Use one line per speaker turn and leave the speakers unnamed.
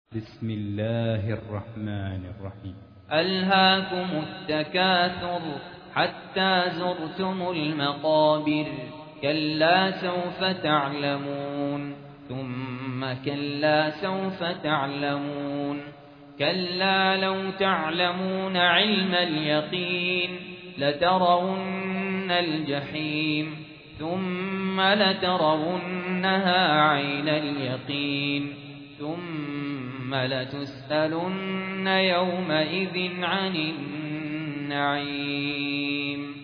بسم الله الرحمن الرحيم.
ألهاكم التكاثر حتى زرتم المقابر كلا سوف تعلمون ثم كلا سوف تعلمون كلا لو تعلمون علم اليقين لترون الجحيم ثم لترونها عين اليقين ثم لتسألن يومئذ عن النعيم.